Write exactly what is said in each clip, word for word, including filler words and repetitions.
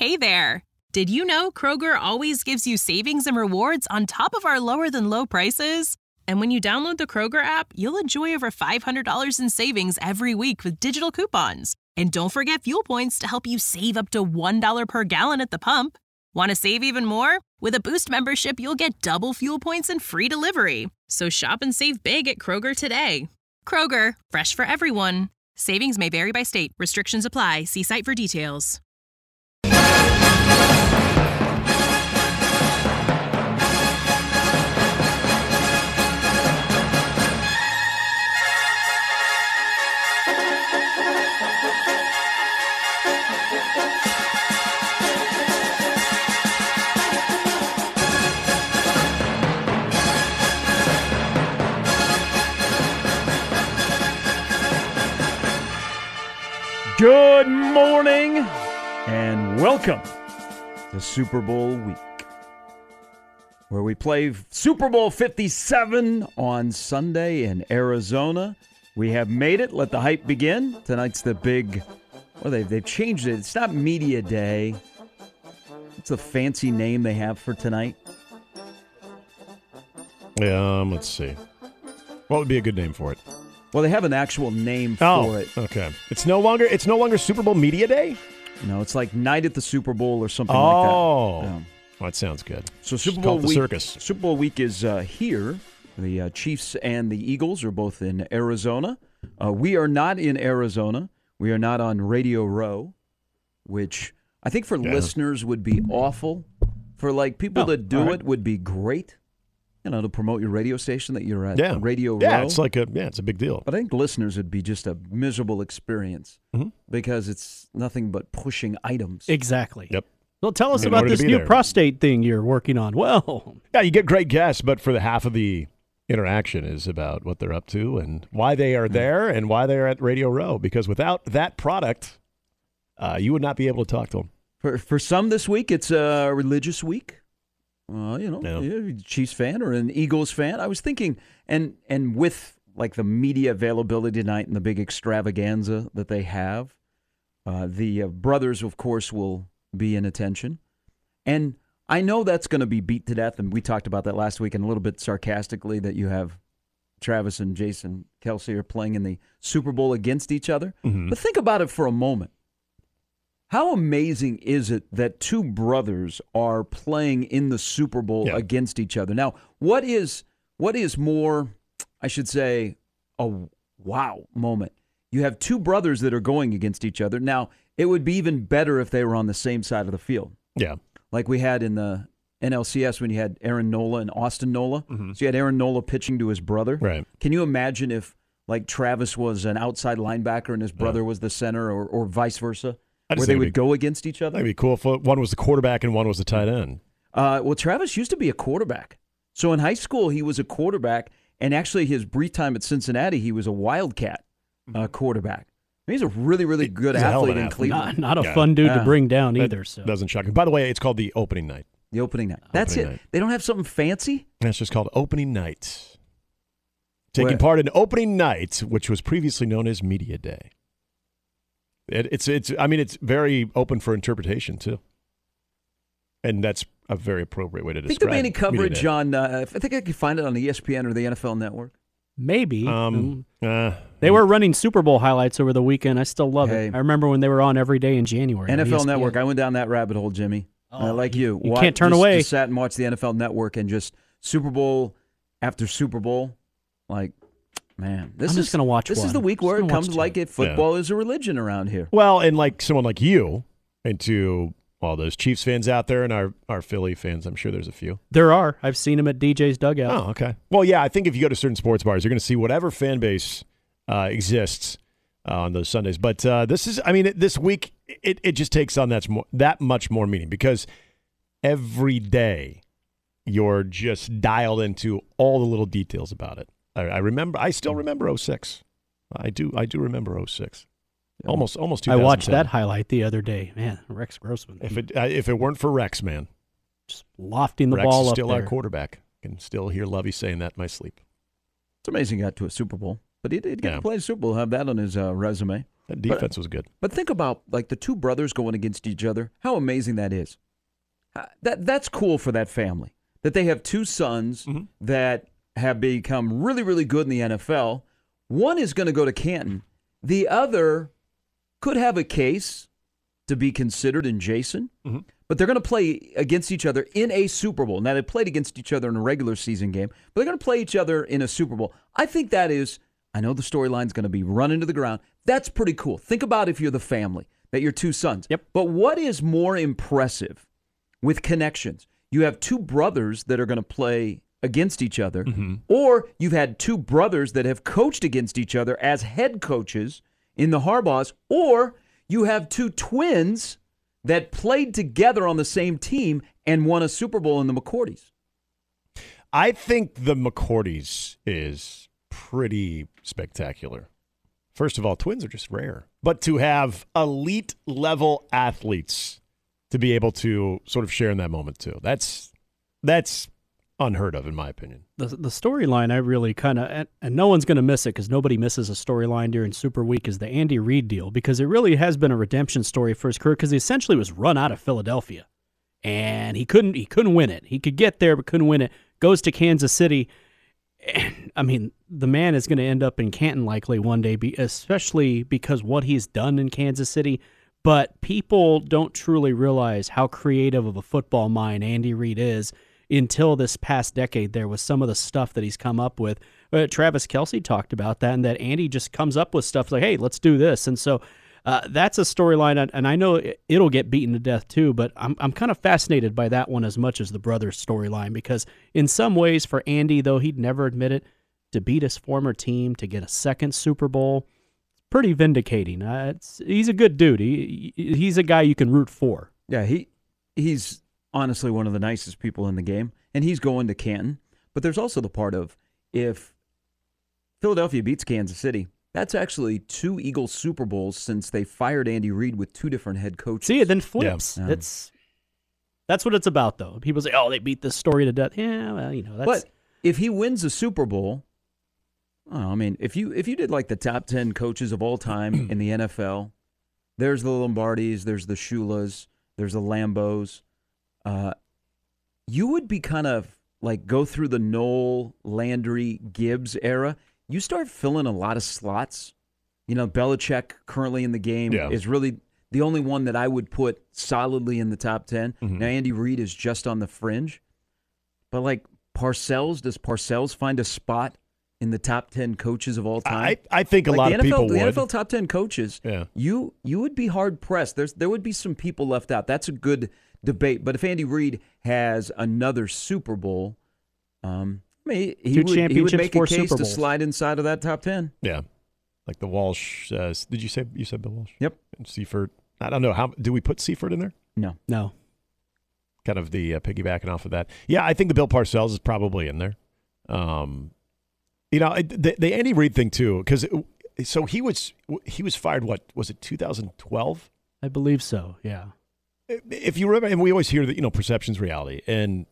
Hey there! Did you know Kroger always gives you savings and rewards on top of our lower-than-low prices? And when you download the Kroger app, you'll enjoy over five hundred dollars in savings every week with digital coupons. And don't forget fuel points to help you save up to one dollar per gallon at the pump. Want to save even more? With a Boost membership, you'll get double fuel points and free delivery. So shop and save big at Kroger today. Kroger, fresh for everyone. Savings may vary by state. Restrictions apply. See site for details. Good morning and welcome to Super Bowl week, where we play Super Bowl fifty-seven on Sunday in Arizona. We have made it. Let the hype begin. Tonight's the big, well, they've, they've changed it. It's not Media Day. What's the fancy name they have for tonight? Um, let's see. What would be a good name for it? Well, they have an actual name for oh, it. Okay. It's no longer it's no longer Super Bowl Media Day? No, it's like Night at the Super Bowl or something oh. like that. Oh, yeah. Well, that sounds good. So Super Just Bowl call it the week, circus. Super Bowl week is uh, here. The uh, Chiefs and the Eagles are both in Arizona. Uh, we are not in Arizona. We are not on Radio Row, which I think for Yeah. listeners would be awful. For like people Oh, that do all right. it would be great. You know, to promote your radio station that you're at. Yeah. Radio Yeah, Row. it's like a yeah, it's a big deal. But I think listeners would be just a miserable experience Mhm. because it's nothing but pushing items. Exactly. Yep. Well, tell us In about order to this be new there. prostate thing you're working on. Well, Yeah, you get great guests, but for the half of the interaction is about what they're up to and why they are there and why they're at Radio Row. Because without that product, uh, you would not be able to talk to them. For for some this week, it's a religious week. Well, you know, Yeah. you're a Chiefs fan or an Eagles fan. I was thinking, and and with like the media availability tonight and the big extravaganza that they have, uh, the uh, brothers, of course, will be in attention. And I know that's going to be beat to death, and we talked about that last week and a little bit sarcastically that you have Travis and Jason Kelce are playing in the Super Bowl against each other. Mhm. But think about it for a moment. How amazing is it that two brothers are playing in the Super Bowl Yeah. against each other? Now, what is what is more, I should say, a wow moment? You have two brothers that are going against each other. Now, it would be even better if they were on the same side of the field, Yeah. like we had in the N L C S when you had Aaron Nola and Austin Nola. Mhm. So you had Aaron Nola pitching to his brother. Right. Can you imagine if, like, Travis was an outside linebacker and his brother was the center, or, or vice versa? I just Where they think would it'd be- go against each other? That'd be cool if one was the quarterback and one was the tight end. Uh, well, Travis used to be a quarterback. So in high school, he was a quarterback, and actually his brief time at Cincinnati, he was a Wildcat uh, quarterback. I mean, he's a really, really good He's a hell of athlete an in athlete. Cleveland. not, not a Yeah. fun dude Yeah. to bring down That either. So doesn't shock me. By the way, it's called the opening night. The opening night. That's Opening it. night. They don't have something fancy? That's just called opening night. Taking Where- part in opening night, which was previously known as Media Day. It, it's it's. I mean, it's very open for interpretation too, and that's a very appropriate way to I think describe. there'll be any Media coverage Day. on, uh, I think I could find it on the E S P N or the N F L Network. maybe Um, Mm. uh, they were running Super Bowl highlights over the weekend. I still love Hey. it. I remember when they were on every day in January. on N F L E S P N. Network. I went down that rabbit hole, Jimmy. Oh, uh, like you. you Wa- can't turn just- away. Just sat and watched the N F L Network and just Super Bowl after Super Bowl. Like, man, this I'm is just gonna watch This is one. the week Just where it gonna watch comes two. like it. Football is a religion around here. well, and like someone like you, and to all those Chiefs fans out there, and our our Philly fans, I'm sure there's a few. There are. I've seen him at D J's dugout. Oh, okay. Well, yeah, I think if you go to certain sports bars, you're going to see whatever fan base uh, exists uh, on those Sundays. But uh, this is, I mean, it, this week it, it just takes on that more, that much more meaning because every day you're just dialed into all the little details about it. I, I remember, I still remember oh six. I do, I do remember oh six. Almost, almost. I watched two thousand ten. that highlight the other day. Man, Rex Grossman. If it uh, if it weren't for Rex, man, just lofting the Rex ball is up still there. our quarterback. I can still hear Lovey saying that in my sleep. It's amazing he got to a Super Bowl. But he did get Yeah. to play a Super Bowl, have that on his uh, resume. That defense but, was good. But think about like the two brothers going against each other. How amazing that is. Uh, that That's cool for that family, that they have two sons mm-hmm. that have become really, really good in the N F L. One is going to go to Canton. The other could have a case to be considered in Jason, mm-hmm. but they're going to play against each other in a Super Bowl. Now, they played against each other in a regular season game, but they're going to play each other in a Super Bowl. I think that is, I know the storyline's going to be run into the ground. That's pretty cool. Think about if you're the family, that your two sons. Yep. But what is more impressive with connections? You have two brothers that are going to play against each other, mm-hmm. or you've had two brothers that have coached against each other as head coaches in the Harbaughs, or you have two twins that played together on the same team and won a Super Bowl in the McCourties. I think the McCourties is pretty spectacular. First of all, twins are just rare. But to have elite level athletes to be able to sort of share in that moment too, that's that's unheard of in my opinion. The the storyline I really kind of, and, and no one's going to miss it because nobody misses a storyline during Super Week, is the Andy Reid deal, because it really has been a redemption story for his career, because he essentially was run out of Philadelphia and he couldn't he couldn't win it. He could get there but couldn't win it. Goes to Kansas City. And, I mean, the man is going to end up in Canton likely one day, be, especially because what he's done in Kansas City. But people don't truly realize how creative of a football mind Andy Reid is until this past decade there with some of the stuff that he's come up with. Uh, Travis Kelce talked about that, and that Andy just comes up with stuff like, hey, let's do this. And so uh, that's a storyline, and I know it'll get beaten to death too, but I'm I'm kind of fascinated by that one as much as the brothers storyline, because in some ways for Andy, though he'd never admit it, to beat his former team, to get a second Super Bowl, it's pretty vindicating. Uh, it's, he's a good dude. He, he's a guy you can root for. Yeah, he he's honestly one of the nicest people in the game, and he's going to Canton. But there's also the part of, if Philadelphia beats Kansas City, that's actually two Eagles Super Bowls since they fired Andy Reid with two different head coaches. See, it then flips. Yeah. It's that's what it's about, though. People say, "Oh, they beat this story to death." Yeah, well, you know, that's. But if he wins a Super Bowl, oh, I mean, if you if you did like the top ten coaches of all time in the N F L, there's the Lombardis, there's the Shulas, there's the Lambos. Uh, you would be kind of like go through the Noel, Landry, Gibbs era. You start filling a lot of slots. You know, Belichick currently in the game yeah. is really the only one that I would put solidly in the top ten. Mm-hmm. Now, Andy Reid is just on the fringe. But like Parcells, does Parcells find a spot in the top ten coaches of all time? I, I think a like lot the of N F L, people the would. The N F L top ten coaches, yeah. you you would be hard-pressed. There's There would be some people left out. That's a good debate. But if Andy Reid has another Super Bowl, um, I mean, he, Two would, he would make a case Super to Bowls. slide inside of that top ten. Yeah. Like the Walsh. Uh, did you say you said Bill Walsh? Yep. And Seifert. I don't know. how Do we put Seifert in there? No. No. Kind of the uh, piggybacking off of that. Yeah, I think the Bill Parcells is probably in there. Um, you know, the, the Andy Reid thing too, because so he was he was fired. What was it? two thousand twelve. I believe so. Yeah. If you remember, and we always hear that, you know, perception's reality, and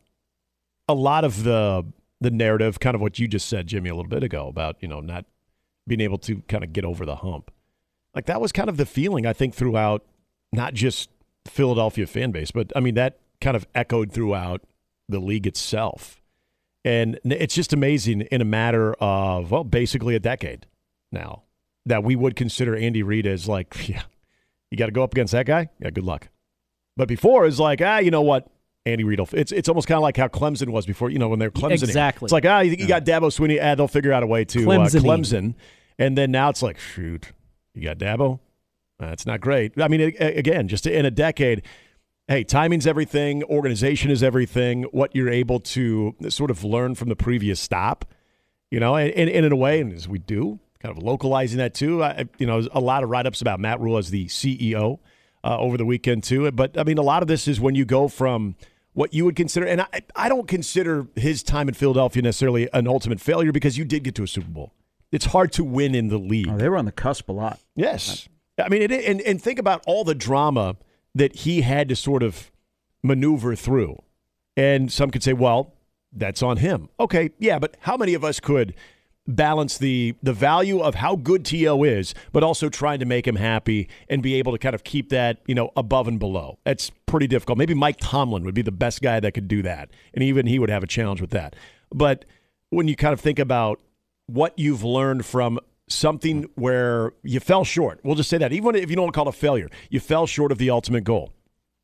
a lot of the the narrative, kind of what you just said, Jimmy, a little bit ago about, you know, not being able to kind of get over the hump. Like that was kind of the feeling, I think, throughout not just the Philadelphia fan base, but I mean, that kind of echoed throughout the league itself. And it's just amazing in a matter of, well, basically a decade now that we would consider Andy Reid as like, yeah, you got to go up against that guy? Yeah, good luck. But before it's like, ah, you know what? Andy Reid will, it's it's almost kind of like how Clemson was before, you know, when they were Clemsoning. Exactly. It's like, ah, you, you got Dabo Swinney, ah, they'll figure out a way to uh, Clemson. And then now it's like, shoot, you got Dabo? That's not great. I mean, again, just in a decade, hey, timing's everything. Organization is everything. What you're able to sort of learn from the previous stop, you know, and, and, and in a way, and as we do, kind of localizing that too. I, you know, a lot of write-ups about Matt Rule as the C E O uh, over the weekend too. But, I mean, a lot of this is when you go from what you would consider, and I, I don't consider his time in Philadelphia necessarily an ultimate failure because you did get to a Super Bowl. It's hard to win in the league. Oh, they were on the cusp a lot. Yes. I mean, it, and, and think about all the drama that he had to sort of maneuver through. And some could say, well, that's on him. Okay, yeah, but how many of us could balance the the value of how good T O is, but also trying to make him happy and be able to kind of keep that, you know, above and below. That's pretty difficult. Maybe Mike Tomlin would be the best guy that could do that, and even he would have a challenge with that. But when you kind of think about what you've learned from something where you fell short, we'll just say that, even if you don't want to call it a failure, you fell short of the ultimate goal,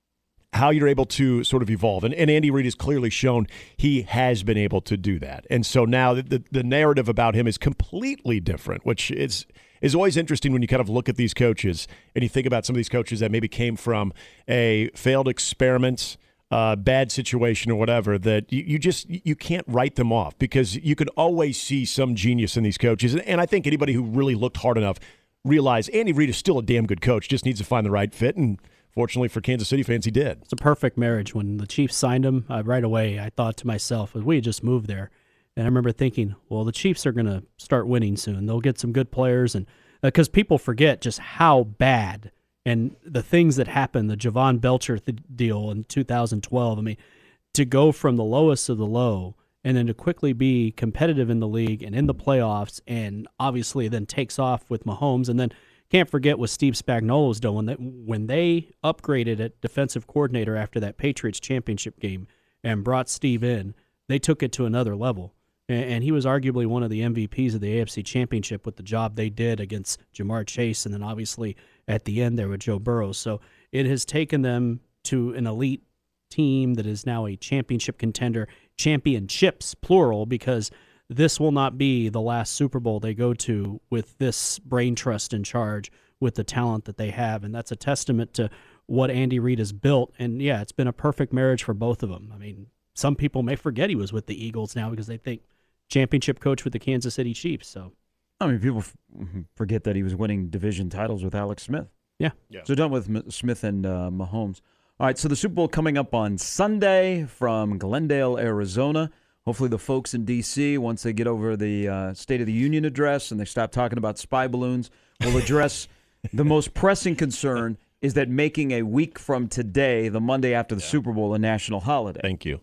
how you're able to sort of evolve. And, and Andy Reid has clearly shown he has been able to do that. And so now the, the, the narrative about him is completely different, which is is always interesting when you kind of look at these coaches and you think about some of these coaches that maybe came from a failed experiment, uh, bad situation or whatever, that you, you just you can't write them off because you could always see some genius in these coaches. And, and I think anybody who really looked hard enough realized Andy Reid is still a damn good coach, just needs to find the right fit. And fortunately for Kansas City fans, he did. It's a perfect marriage. When the Chiefs signed him, uh, right away I thought to myself, we just moved there. And I remember thinking, well, the Chiefs are going to start winning soon. They'll get some good players. And because uh, people forget just how bad and the things that happened, the Javon Belcher th- deal in two thousand twelve. I mean, to go from the lowest of the low and then to quickly be competitive in the league and in the playoffs and obviously then takes off with Mahomes. And then can't forget what Steve Spagnuolo's done when they, when they upgraded at defensive coordinator after that Patriots championship game and brought Steve in, they took it to another level. And, and he was arguably one of the M V Ps of the A F C Championship with the job they did against Jamar Chase, and then obviously at the end there with Joe Burrow. So it has taken them to an elite team that is now a championship contender, championships, plural, because this will not be the last Super Bowl they go to with this brain trust in charge with the talent that they have. And that's a testament to what Andy Reid has built. And, yeah, it's been a perfect marriage for both of them. I mean, some people may forget he was with the Eagles now because they think championship coach with the Kansas City Chiefs. So, I mean, people f- forget that he was winning division titles with Alex Smith. Yeah. yeah. So done with M- Smith and uh, Mahomes. All right, so the Super Bowl coming up on Sunday from Glendale, Arizona. Hopefully the folks in D C, once they get over the uh, State of the Union address and they stop talking about spy balloons, will address the most pressing concern is that making a week from today, the Monday after the yeah. Super Bowl, a national holiday. Thank you.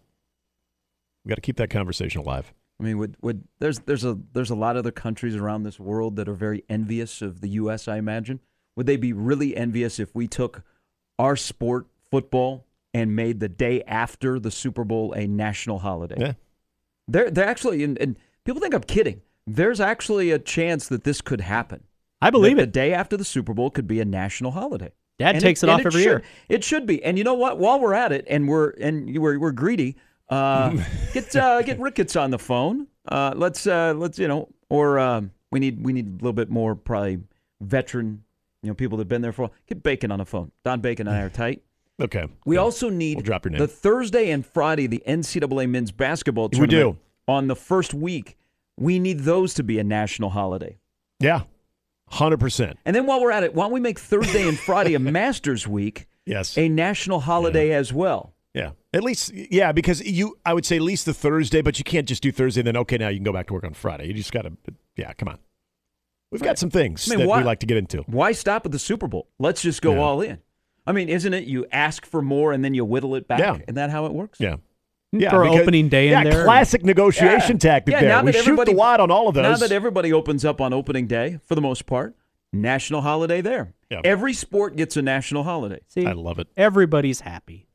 We got to keep that conversation alive. I mean, would, would there's there's a there's a lot of other countries around this world that are very envious of the U S, I imagine. Would they be really envious if we took our sport, football, and made the day after the Super Bowl a national holiday? Yeah. They're, they're actually, and, and people think I'm kidding, there's actually a chance that this could happen. I believe that it. The day after the Super Bowl could be a national holiday. Dad and takes it, it off every should, year. It should be. And you know what? While we're at it, and we're and we're, we're greedy, uh, get uh, get Ricketts on the phone. Uh, let's uh, let's you know, or um, we need we need a little bit more probably veteran, you know, people that've been there for a while. Get Bacon on the phone. Don Bacon and I are tight. Okay. We yeah. also need we'll drop your name. the Thursday and Friday, the N C double A men's basketball we tournament. do. On the first week, we need those to be a national holiday. Yeah, one hundred percent. And then while we're at it, why don't we make Thursday and Friday a Masters week, yes, a national holiday yeah. as well? Yeah, at least, yeah, because you, I would say at least the Thursday, but you can't just do Thursday and then, okay, now you can go back to work on Friday. You just got to, yeah, come on. We've got some things I mean, that why, we like to get into. Why stop at the Super Bowl? Let's just go yeah. all in. I mean, isn't it you ask for more and then you whittle it back? Yeah. Isn't that how it works? Yeah. Yeah, for because, opening day yeah, in there. Classic negotiation yeah. tactic yeah, there. We shoot the wad on all of those. Now that everybody opens up on opening day, for the most part, national holiday there. Yeah. Every sport gets a national holiday. See, I love it. Everybody's happy.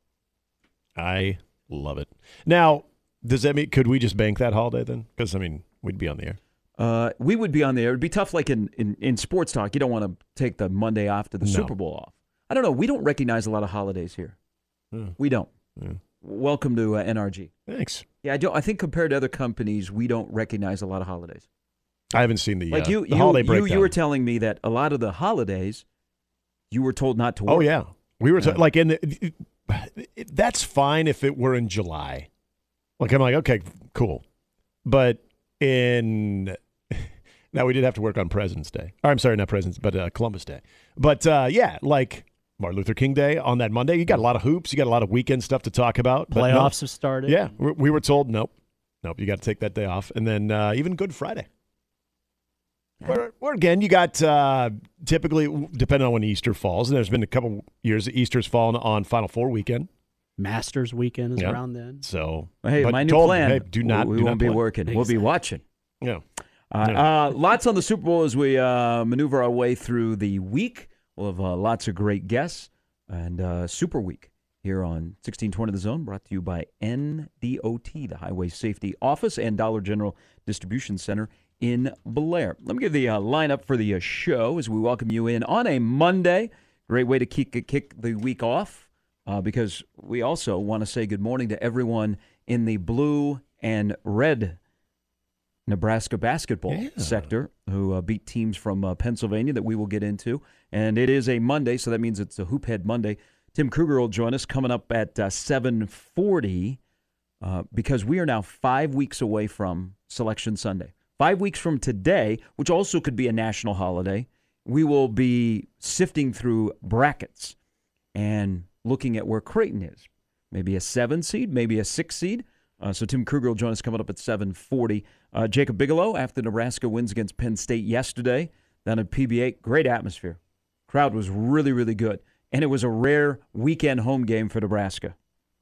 I love it. Now, does that mean, could we just bank that holiday then? Because, I mean, we'd be on the air. Uh, we would be on the air. It would be tough like in, in, in sports talk. You don't want to take the Monday after the no. Super Bowl off. I don't know. We don't recognize a lot of holidays here. Yeah. We don't. Yeah. Welcome to uh, N R G. Thanks. Yeah, I don't. I think compared to other companies, we don't recognize a lot of holidays. I haven't seen the, like uh, you, the you, holiday you, breakdown. you were telling me that a lot of the holidays, you were told not to work. Oh, yeah. We were, yeah. t- like, in the, it, that's fine if it were in July. Like, I'm like, okay, cool. But in, now we did have to work on President's Day. Or, I'm sorry, not President's, but uh, Columbus Day. But, uh, yeah, like Martin Luther King Day on that Monday, you got a lot of hoops. You got a lot of weekend stuff to talk about. Playoffs no, have started. Yeah, we were told, nope. Nope, you got to take that day off. And then uh, even Good Friday. Where, where again, you got uh, typically, depending on when Easter falls, and there's been a couple years that Easter's fallen on Final Four weekend. Masters weekend is yeah. around then. So, well, hey, but my new told plan, them, hey, do not, we do won't not be play. working. Exactly. We'll be watching. Yeah. Uh, Yeah. uh, lots on the Super Bowl as we uh, maneuver our way through the week. We'll have uh, lots of great guests and uh, Super Week here on sixteen twenty The Zone, brought to you by N D O T, the Highway Safety Office, and Dollar General Distribution Center in Blair. Let me give the uh, lineup for the uh, show as we welcome you in on a Monday. Great way to kick, kick the week off uh, because we also want to say good morning to everyone in the blue and red Nebraska basketball Yeah. sector who uh, beat teams from uh, Pennsylvania that we will get into. And it is a Monday, so that means it's a Hoop Head Monday. Tim Kruger will join us coming up at uh, seven forty uh, because we are now five weeks away from Selection Sunday. Five weeks from today, which also could be a national holiday, we will be sifting through brackets and looking at where Creighton is. Maybe a seven seed, maybe a six seed. Uh, so Tim Kruger will join us coming up at seven forty. Uh, Jacob Bigelow, after Nebraska wins against Penn State yesterday, down at P B A, great atmosphere. Crowd was really, really good. And it was a rare weekend home game for Nebraska.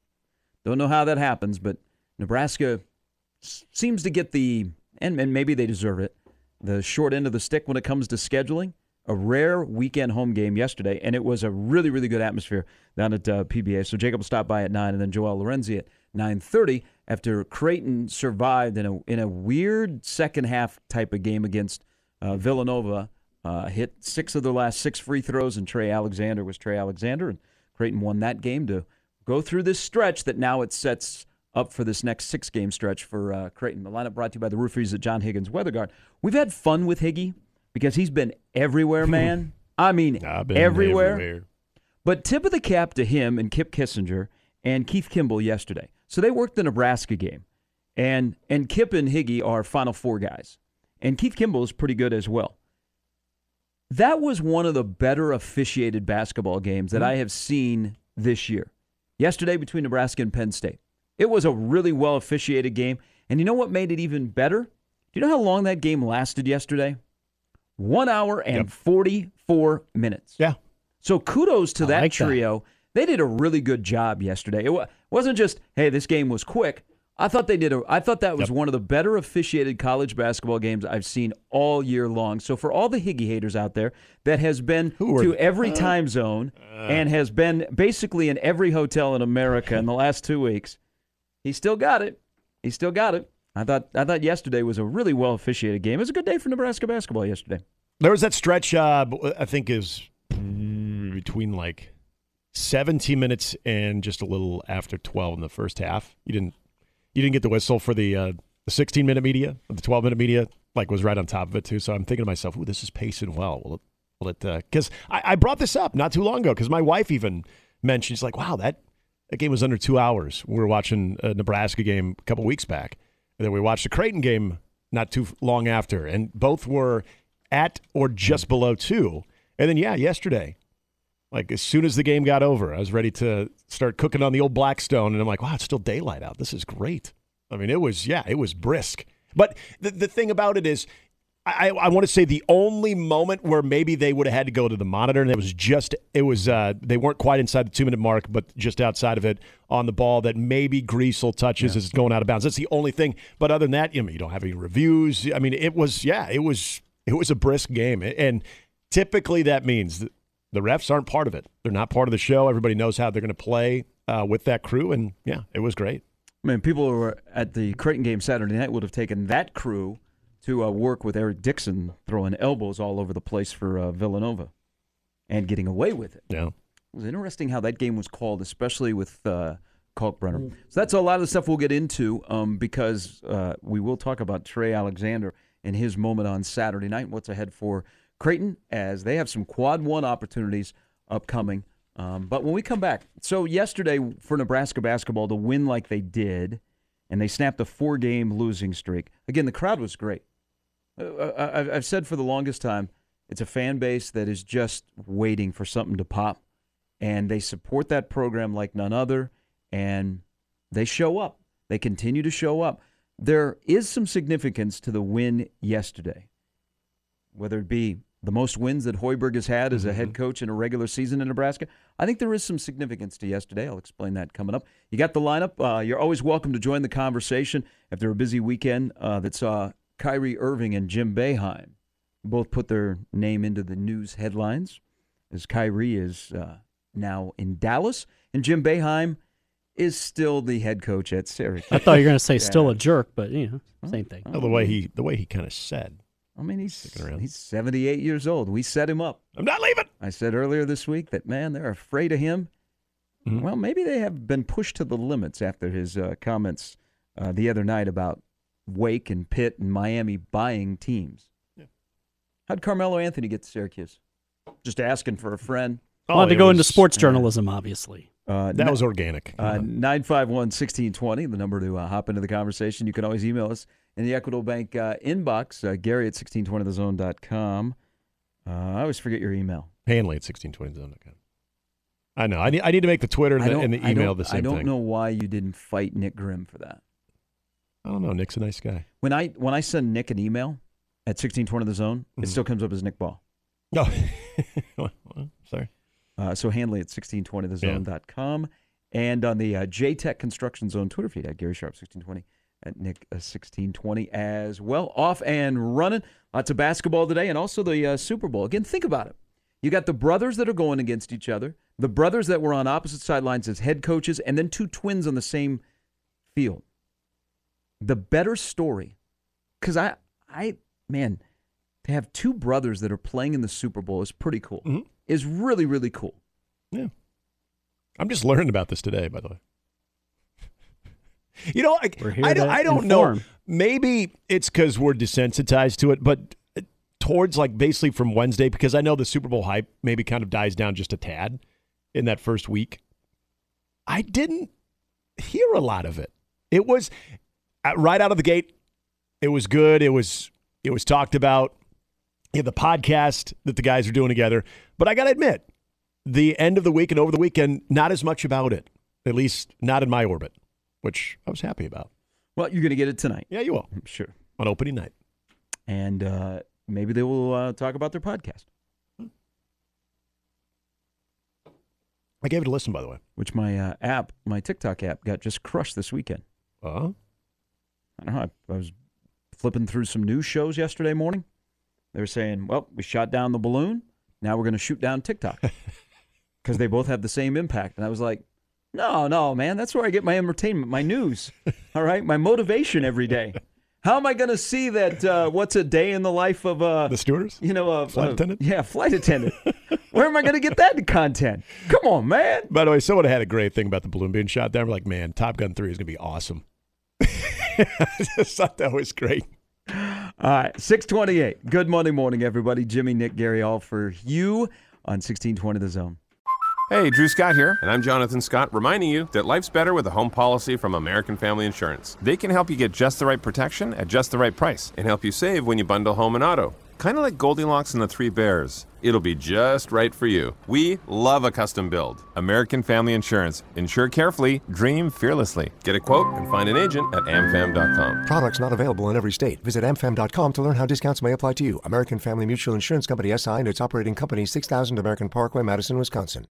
Don't know how that happens, but Nebraska s- seems to get the, and, and maybe they deserve it, the short end of the stick when it comes to scheduling. A rare weekend home game yesterday, and it was a really, really good atmosphere down at uh, P B A. So Jacob will stop by at nine, and then Joel Lorenzi at nine thirty after Creighton survived in a in a weird second-half type of game against uh, Villanova. Uh, hit six of their last six free throws, and Trey Alexander was Trey Alexander, and Creighton won that game to go through this stretch that now it sets up for this next six-game stretch for uh, Creighton. The lineup brought to you by the roofers at John Higgins Weather Guard. We've had fun with Higgy because he's been everywhere, man. I mean, I've been everywhere. everywhere. But tip of the cap to him and Kip Kissinger and Keith Kimball yesterday. So they worked the Nebraska game, and and Kip and Higgy are Final Four guys, and Keith Kimball is pretty good as well. That was one of the better officiated basketball games that I have seen this year. Yesterday between Nebraska and Penn State. It was a really well officiated game. And you know what made it even better? Do you know how long that game lasted yesterday? One hour and Yep. forty-four minutes. Yeah. So kudos to I that like that. trio. They did a really good job yesterday. It wa- wasn't just, hey, this game was quick. I thought they did. A, I thought that was Yep. one of the better officiated college basketball games I've seen all year long. So for all the Higgy haters out there that has been Who are to they? every time zone and has been basically in every hotel in America in the last two weeks, he still got it. He still got it. I thought. I thought yesterday was a really well officiated game. It was a good day for Nebraska basketball yesterday. There was that stretch, uh, I think, is mm, between like seventeen minutes and just a little after twelve in the first half. You didn't you didn't get the whistle for the uh, the sixteen-minute media, the twelve-minute media, like was right on top of it, too. So I'm thinking to myself, ooh, this is pacing well. Will it, will it, because I, I brought this up not too long ago because my wife even mentioned, she's like, wow, that, that game was under two hours. We were watching a Nebraska game a couple weeks back. And then we watched the Creighton game not too long after, and both were at or just below two. And then, yeah, yesterday, like as soon as the game got over, I was ready to start cooking on the old Blackstone, and I'm like, wow, it's still daylight out. This is great. I mean, it was, yeah, it was brisk. But the, the thing about it is, I, I want to say the only moment where maybe they would have had to go to the monitor, and it was just, it was, uh, they weren't quite inside the two-minute mark, but just outside of it on the ball that maybe Greasel touches Yeah. as it's going out of bounds. That's the only thing. But other than that, you know, you don't have any reviews. I mean, it was, yeah, it was, it was a brisk game. And typically that means that the refs aren't part of it. They're not part of the show. Everybody knows how they're going to play uh, with that crew. And, yeah, it was great. I mean, people who were at the Creighton game Saturday night would have taken that crew to uh, work with Eric Dixon throwing elbows all over the place for uh, Villanova and getting away with it. Yeah. It was interesting how that game was called, especially with uh, Kalkbrenner. So that's a lot of the stuff we'll get into um, because uh, we will talk about Trey Alexander and his moment on Saturday night, what's ahead for Creighton as they have some quad one opportunities upcoming. Um, but when we come back, so yesterday for Nebraska basketball to win like they did, and they snapped a four-game losing streak. Again, the crowd was great. Uh, I've I've said for the longest time, it's a fan base that is just waiting for something to pop, and they support that program like none other, and they show up. They continue to show up. There is some significance to the win yesterday, whether it be the most wins that Hoiberg has had as a head coach in a regular season in Nebraska. I think there is some significance to yesterday. I'll explain that coming up. You got the lineup. Uh, you're always welcome to join the conversation after a busy weekend uh, that saw Kyrie Irving and Jim Boeheim both put their name into the news headlines, as Kyrie is uh, now in Dallas, and Jim Boeheim is still the head coach at Syracuse. I thought you were going to say Yeah. still a jerk, but you know, same thing. Well, the way he the way he kind of said, I mean, he's Sticking around. he's seventy-eight years old. We set him up. "I'm not leaving." I said earlier this week that, man, they're afraid of him. Mhm. Well, maybe they have been pushed to the limits after his uh, comments uh, the other night about Wake and Pitt and Miami buying teams. Yeah. How'd Carmelo Anthony get to Syracuse? Just asking for a friend. Wanted to it go was- into sports journalism, obviously. Uh, That ni- was organic. uh, nine five one, one six two zero, the number to uh, hop into the conversation. You can always email us in the Equitable Bank uh, inbox, uh, Gary at sixteen twenty the zone dot com. Uh, I always forget your email. Hanley at sixteen twenty zone dot com. I know. I need, I need to make the Twitter and I the, don't, and the I email don't- the same I don't thing. know why you didn't fight Nick Grimm for that. I don't know. Nick's a nice guy. When I when I send Nick an email at sixteen twenty the zone, Mhm. it still comes up as Nick Ball. No. Well, sorry. Uh, so Hanley at sixteen twenty the zone dot com. And on the uh, J-Tech Construction Zone Twitter feed at Gary Sharp sixteen twenty, at Nick uh, sixteen twenty as well. Off and running. Lots of basketball today and also the uh, Super Bowl. Again, think about it. You got the brothers that are going against each other, the brothers that were on opposite sidelines as head coaches, and then two twins on the same field. The better story, because I, I, man, to have two brothers that are playing in the Super Bowl is pretty cool. Mhm. Is really, really cool. Yeah. I'm just learning about this today, by the way. You know, I, We're here I don't, to I don't know. inform. Maybe it's because we're desensitized to it, but towards like basically from Wednesday, because I know the Super Bowl hype maybe kind of dies down just a tad in that first week. I didn't hear a lot of it. It was uh, right out of the gate. It was good. It was it was talked about. You had the podcast that the guys are doing together. But I got to admit, the end of the week and over the weekend, not as much about it, at least not in my orbit, which I was happy about. Well, you're going to get it tonight. Yeah, you will. I'm sure. On opening night. And uh, maybe they will uh, talk about their podcast, I gave it a listen, by the way. which my uh, app, my TikTok app, got just crushed this weekend. Uh-huh. I don't know. I, I was flipping through some news shows yesterday morning. They were saying, well, we shot down the balloon. Now we're going to shoot down TikTok because they both have the same impact. And I was like, no, no, man, that's where I get my entertainment, my news, all right, my motivation every day. How am I going to see that, uh, what's a day in the life of, uh, The stewardess? you know, a Flight a- attendant? Yeah, flight attendant. Where am I going to get that content? Come on, man. By the way, someone had a great thing about the balloon being shot down. We're like, man, Top Gun three is going to be awesome. I just thought that was great. All right, six twenty-eight. Good Monday morning, everybody. Jimmy, Nick, Gary, all for you on sixteen twenty The Zone. Hey, Drew Scott here, and I'm Jonathan Scott, reminding you that life's better with a home policy from American Family Insurance. They can help you get just the right protection at just the right price and help you save when you bundle home and auto. Kind of like Goldilocks and the Three Bears. It'll be just right for you. We love a custom build. American Family Insurance. Insure carefully, dream fearlessly. Get a quote and find an agent at am fam dot com. Products not available in every state. Visit am fam dot com to learn how discounts may apply to you. American Family Mutual Insurance Company S I and its operating company, six thousand American Parkway, Madison, Wisconsin.